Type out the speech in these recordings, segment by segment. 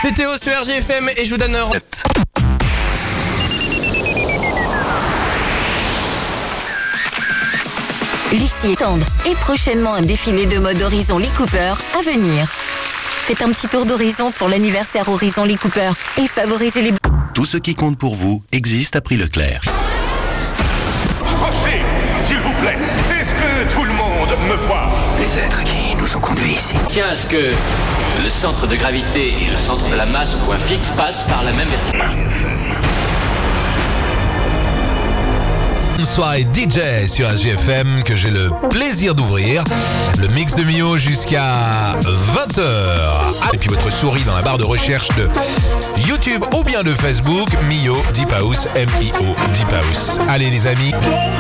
C'est Théo sur RGFM et je vous donne un... Lucie et Tendre et prochainement un défilé de mode Horizon Lee Cooper à venir. Faites un petit tour d'horizon pour l'anniversaire Horizon Lee Cooper et favorisez les... Tout ce qui compte pour vous existe à prix Leclerc. Approchez, s'il vous plaît. Est-ce que tout le monde me voit? Les êtres qui nous ont conduits ici. Tiens à ce que le centre de gravité et le centre de la masse au point fixe passent par la même verticale. Une soirée DJ sur RGFM que j'ai le plaisir d'ouvrir. Le mix de Mio jusqu'à 20h. Et puis votre souris dans la barre de recherche de YouTube ou bien de Facebook. Mio Deep House, M-I-O Deep House. Allez les amis.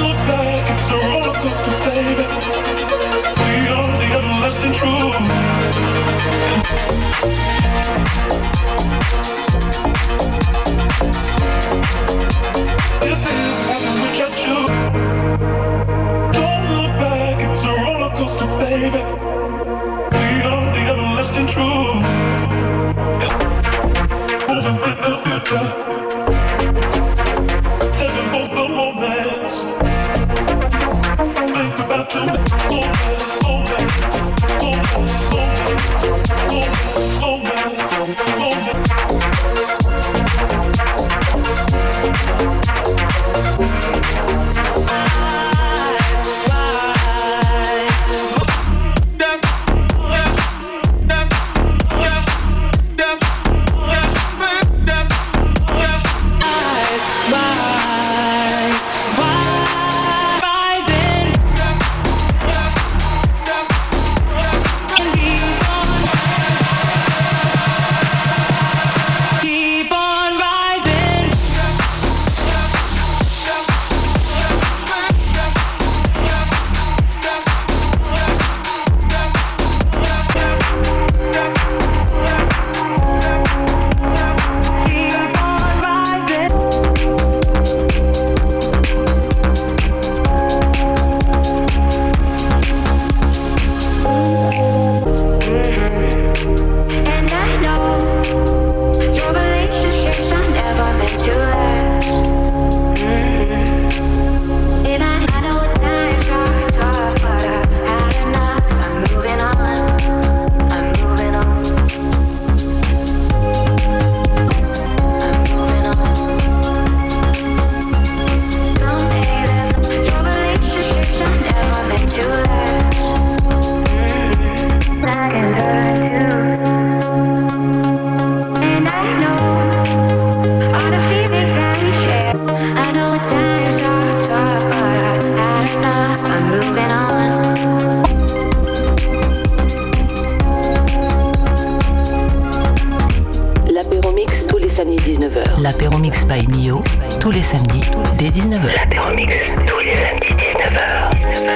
Don't look back, it's a roller coaster, baby. We are the everlasting truth. Moving with the future. Living for the moments. Think about you. L'apéro mix by Mio, tous les samedis, dès 19h. L'apéro mix, tous les samedis, 19h.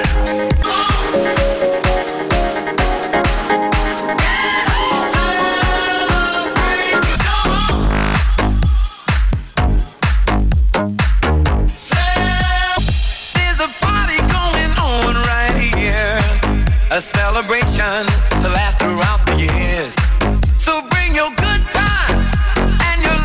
A celebration to last throughout the years. So bring your good times and your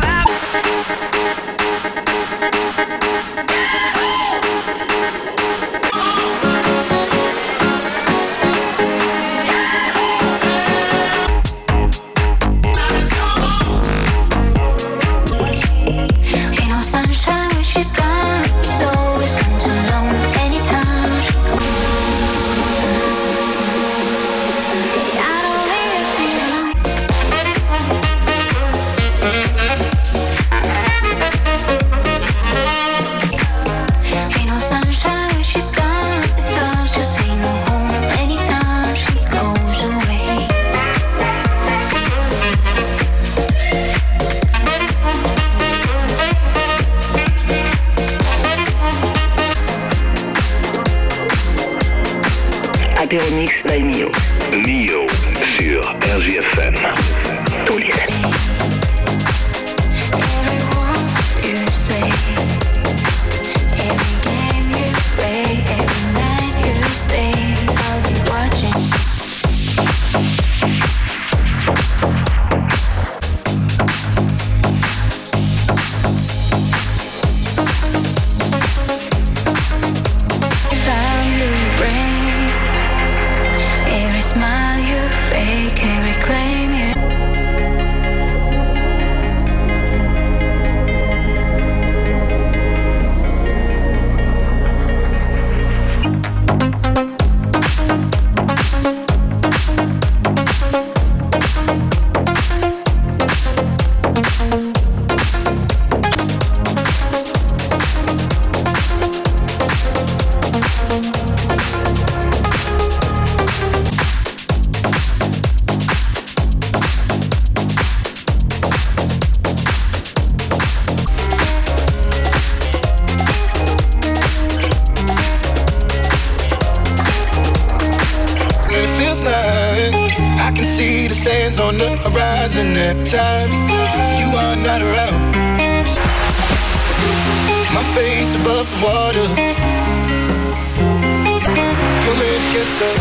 Ain't no sunshine when she's gone, so it's comes alone anytime she goes. Apéro mix by Mio. Mio sur RGFM. Tous les samedis. Diamonds on the horizon every time you are not around. My face above the water, pulling against the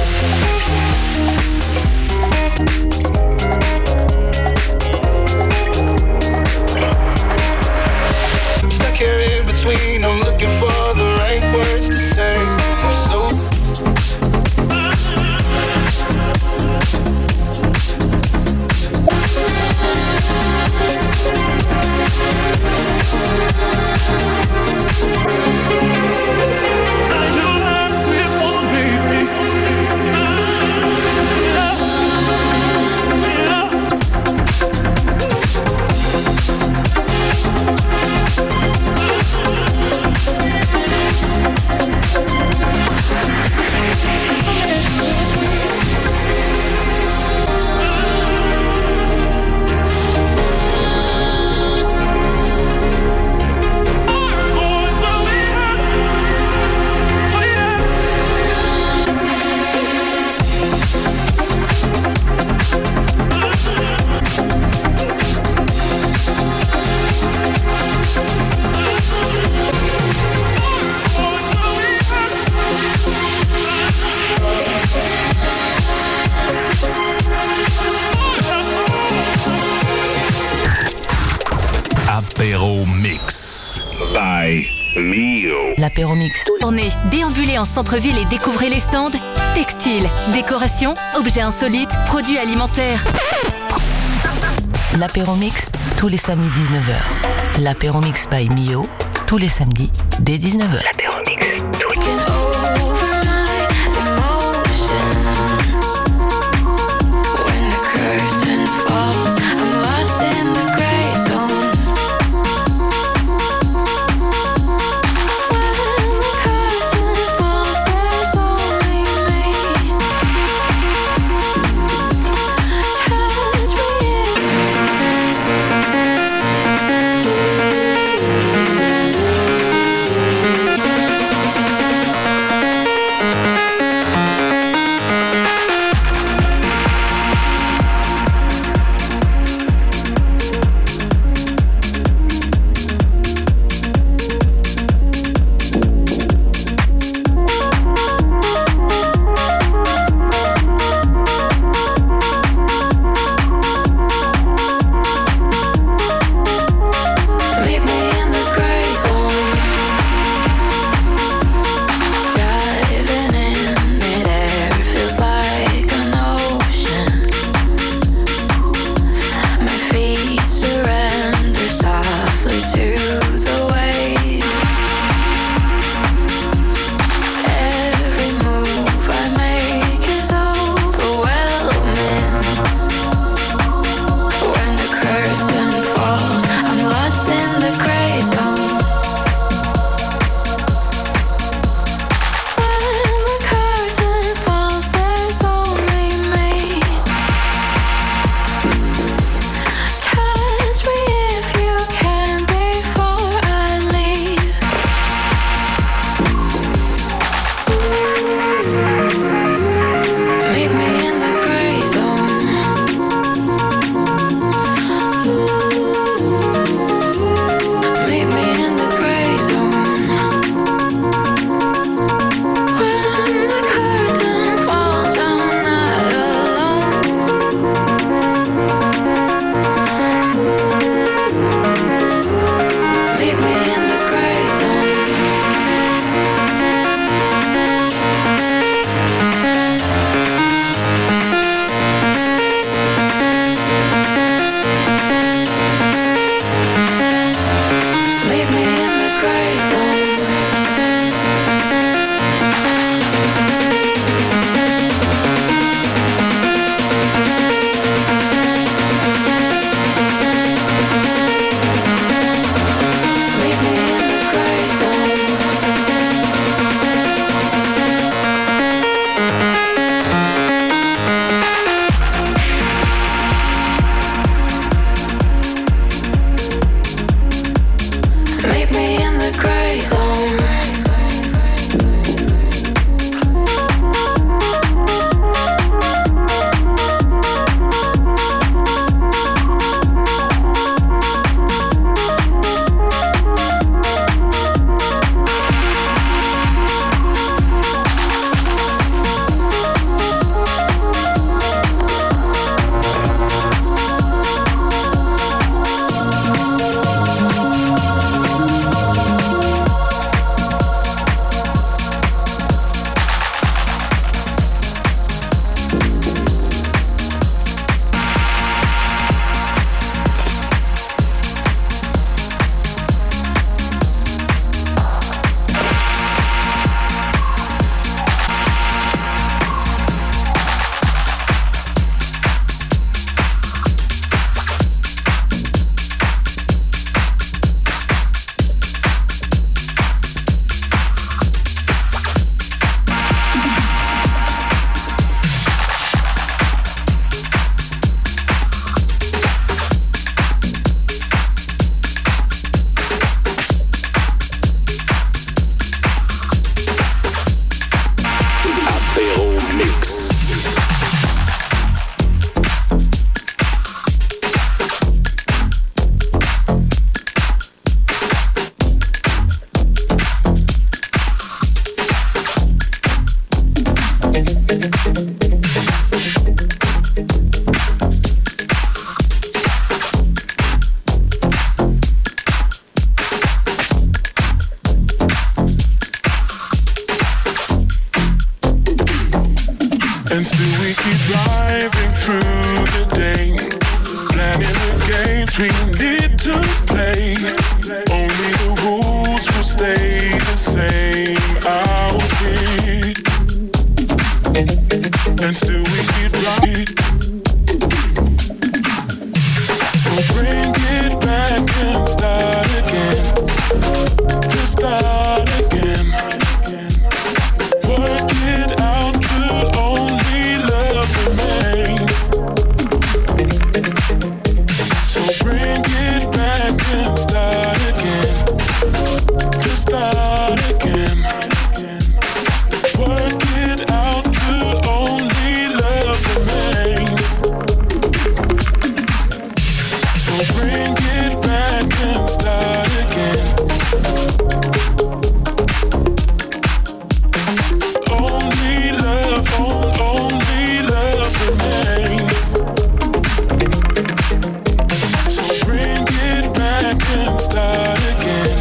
stuck here in between. I'm looking for the right words to say. I'm so Apéro Mix by Mio. L'apéro mix. Tournez, déambulez en centre-ville et découvrez les stands textiles, décoration, objets insolites, produits alimentaires. L'apéro mix, tous les samedis 19h. L'apéro mix by Mio, tous les samedis dès 19h. L'apéro mix, tous les And still we keep driving through the day, planning the games we need to play. Only the rules will stay the same out here. And still we keep driving. So bring it back and start again. Just start again. Work it out till only love remains. So bring it back and start again. Just start again. Work it out till only love remains. So bring it back and start again. Only love remains. So bring it back and start again.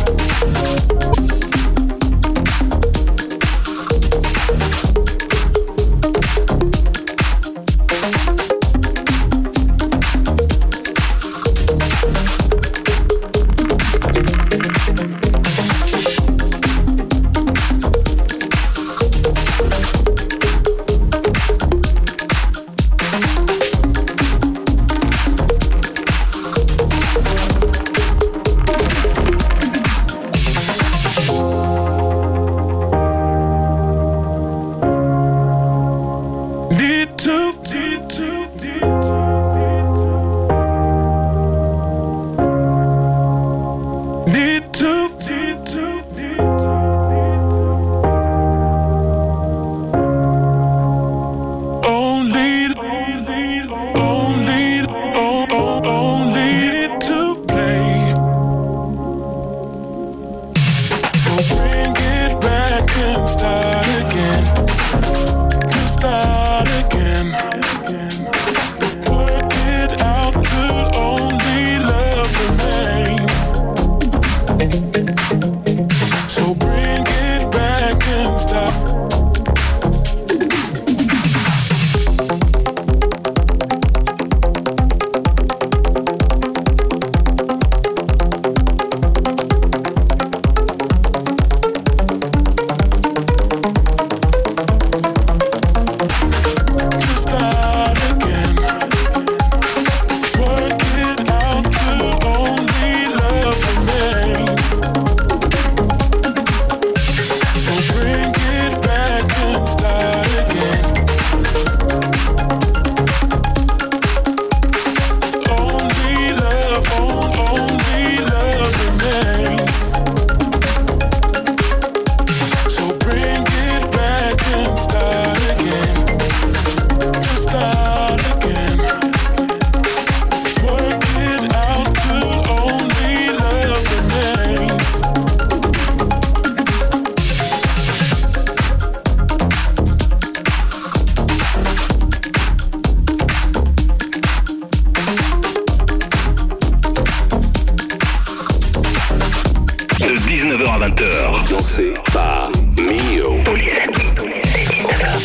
Dansé par Mio. Tous les samedis, c'est 19h.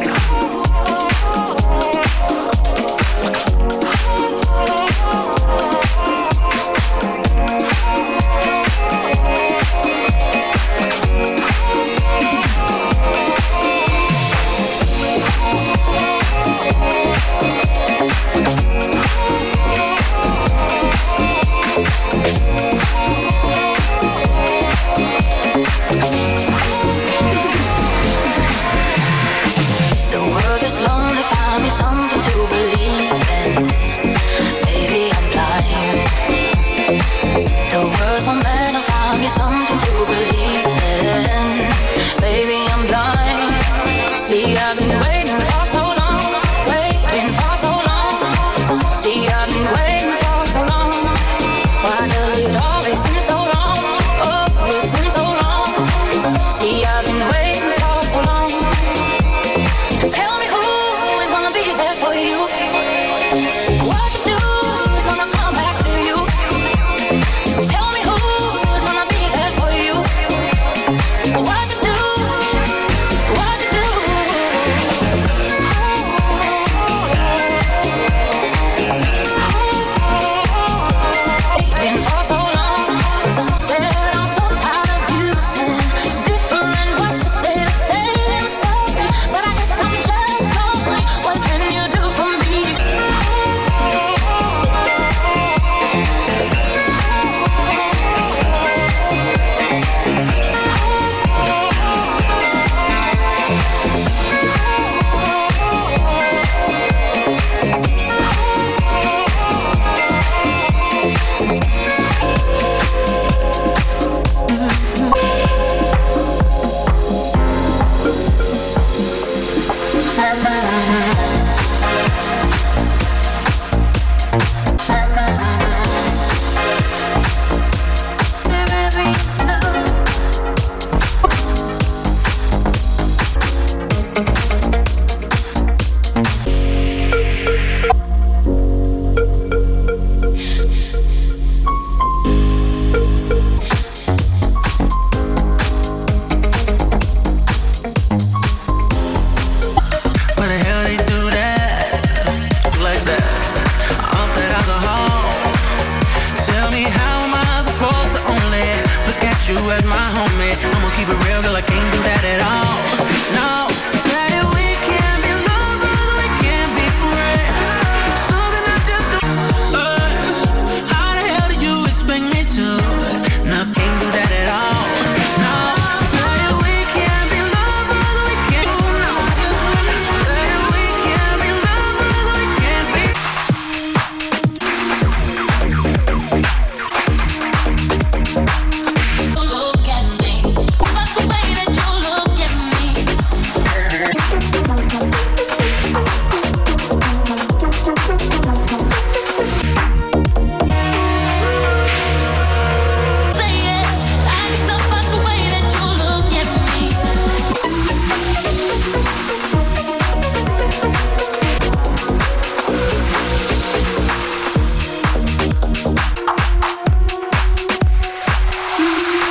Something to believe in. Baby, I'm blind. See, I've been waiting for so long, waiting for so long. See, I've been waiting for so long. Why does it always seem so long? Oh, it seems so long. See, I've been waiting.